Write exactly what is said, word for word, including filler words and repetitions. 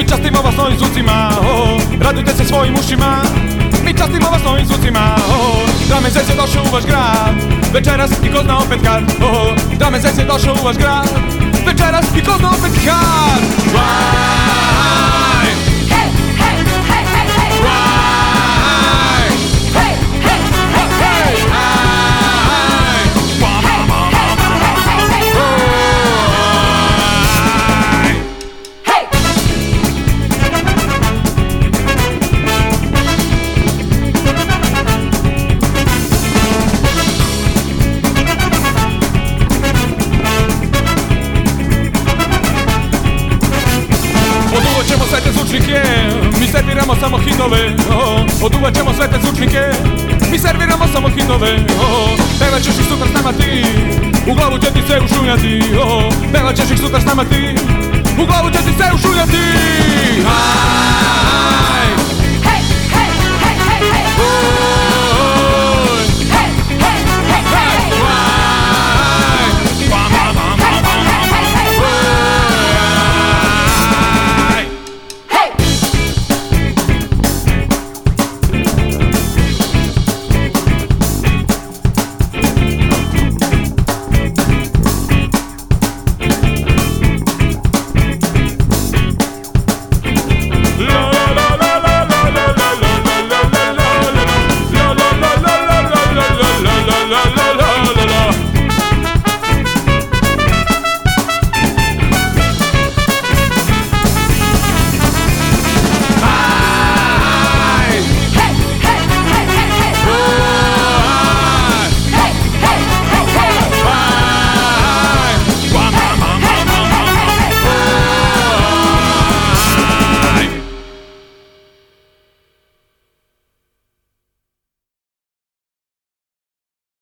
Mi častimo vas novim zvucima, oh, radujte se svojim ušima. Mi častimo vas novim zvucima, oh, Drum and Bass je došao u vaš grad večeras i ko zna opet kad, oh, Drum and Bass je došao u vaš grad večeras i ko zna opet kad. Right. Hey, hey, hey, hey, hey. Right. Hey, hey, hey, hey. Hey. Wah, Hey, wah, wah, hey, wah, wah. hey, hey, hey. Hey. Oduvat ćemo sve te zvučnike, mi serviramo samo hitove, oh. Oduvat ćemo sve te zvučnike, mi serviramo samo hitove, oh. Pevat ćeš ih sutra s nama ti, u glavu će ti se ušunjati, oh. Pevat ćeš ih sutra s nama ti, u glavu će ti se ušunjati.